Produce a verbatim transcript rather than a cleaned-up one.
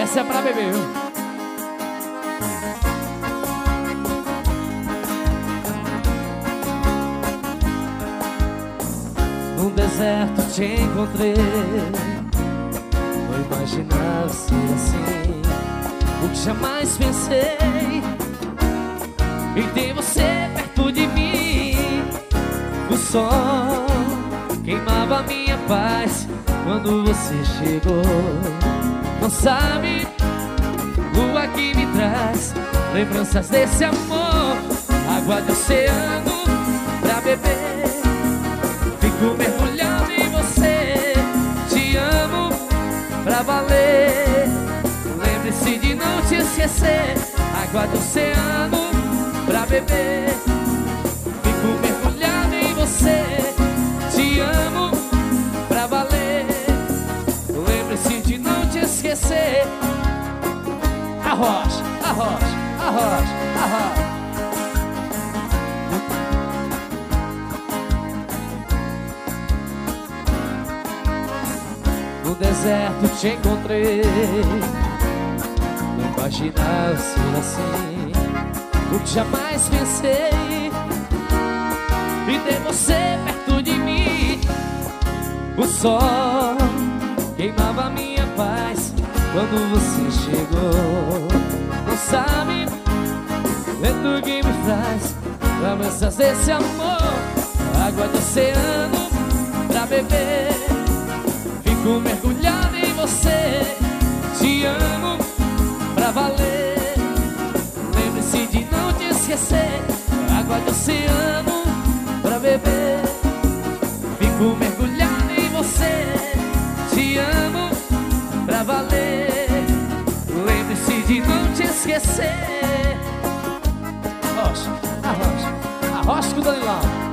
Essa é pra beber, viu? No deserto te encontrei, não imaginava ser assim. O que jamais pensei em ter você perto de mim. O sol queimava minha paz quando você chegou. Não sabe, lua que me traz lembranças desse amor. Água do oceano pra beber, fico mergulhado em você. Te amo pra valer, lembre-se de não te esquecer. Água do oceano pra beber, fico mergulhado em você. Te amo pra valer, lembre-se de não te esquecer. Arrocha, arrocha, arrocha, arrocha. No deserto te encontrei, não imaginava ser assim. O que jamais pensei em ter você perto de mim. O sol queimava minha paz quando você chegou. Não sabe, vento que me traz lembranças desse amor. Água do oceano pra beber, fico mergulhado em você. Te amo pra valer, lembre-se de não te esquecer. Água do oceano pra beber, fico mergulhado em você. Te amo pra valer, lembre-se de não te esquecer. Arrocha, arrocha, arrocha com o Danilão.